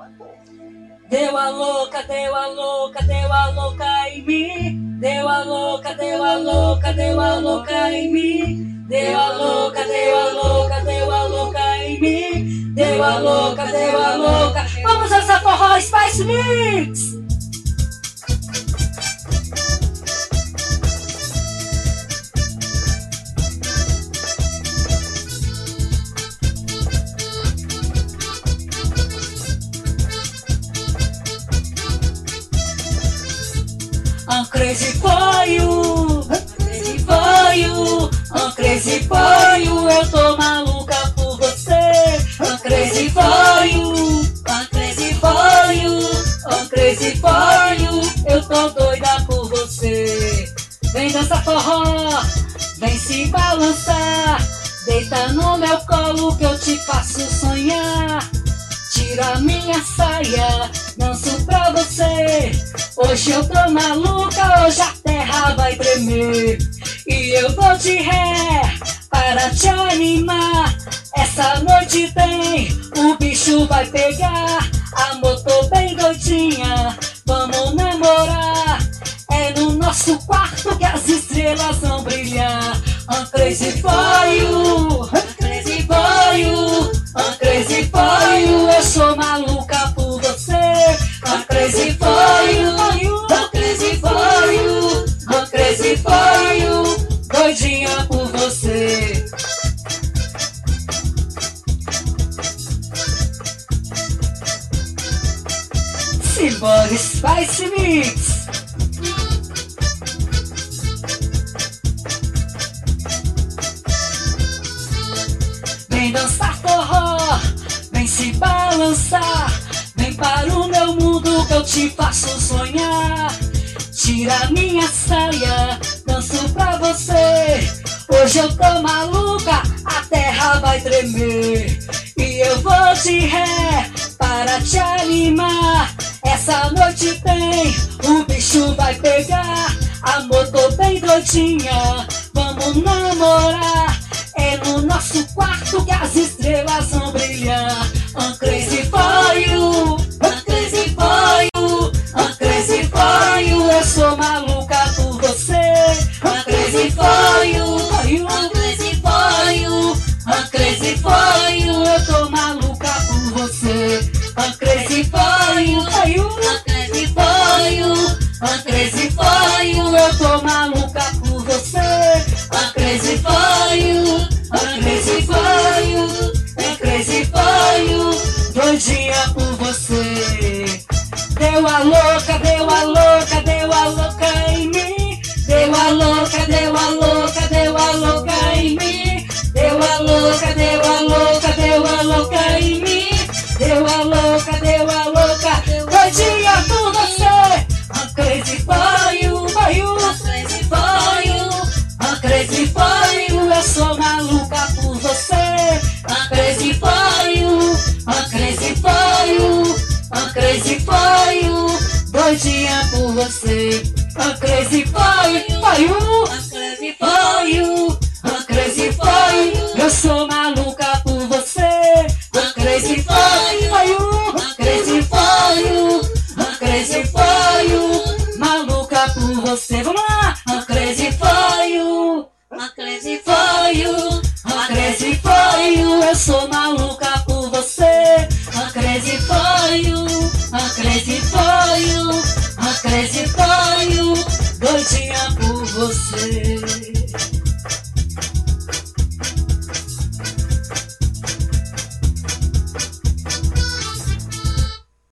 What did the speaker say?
Deu a louca, deu a louca, deu a louca em mim. Deu a louca, deu a louca, deu a louca em mim. Deu a louca, deu a louca, deu a louca em mim. Deu a louca, deu a louca. Vamos dançar forró Spice Mix! I'm crazy for you, crazy for you, I'm crazy for you, eu tô maluca por você. I'm crazy for you, I'm crazy for you, I'm crazy for you, eu tô doida por você. Vem dançar forró, vem se balançar, deita no meu colo que eu te faço sonhar. Tira minha saia, danço pra você. Hoje eu tô maluca, hoje a terra vai tremer. E eu vou de ré para te animar. Essa noite tem, o bicho vai pegar. Amor, tô bem doidinha, vamos namorar. É no nosso quarto que as estrelas vão brilhar. I'm crazy for you, I'm crazy for you, I'm crazy for you, eu sou maluca por você. I'm crazy for you, I'm crazy for you, I'm crazy for you, doidinha por você. Simbora Spice Mix! Vem dançar forró, vem se balançar, vem para o meu mundo que eu te faço sonhar. Tira minha saia, danço pra você. Hoje eu tô maluca, a terra vai tremer. E eu vou de ré para te animar. Essa noite tem, o bicho vai pegar. Amor, tô bem doidinha, vamos namorar. É no nosso quarto que as estrelas vão brilhar. I'm crazy for you, I'm crazy for you, I'm crazy for you, eu sou maluca por você. I'm crazy for you, I'm crazy for you, I'm crazy for you, eu tô maluca por você. I'm crazy for you, I'm crazy for you, I'm crazy for you, eu tô maluca por você. I'm crazy for you, I'm crazy for you, I'm crazy for you, doidinha por você. Deu a louca, deu a louca, deu a louca em mim. Deu a louca, deu a louca, deu a louca em mim. Deu a louca, deu a louca, deu a louca em mim. Deu a louca, doidinha por você. I'm crazy for you, I'm crazy for you, I'm crazy for you, eu sou maluca por você. I'm crazy for you, I'm crazy for you, I'm crazy for you, doidinha por você. I'm crazy for you, I'm crazy for you, I'm crazy for you, eu sou maluca por você. I'm crazy for you, I'm crazy for you, I'm crazy for you, maluca por você. Vamos lá! I'm crazy for you, I'm crazy for you, I'm crazy for you, eu sou maluca por você. I'm crazy for you, I'm crazy for you, I'm crazy for you, doidinha por você.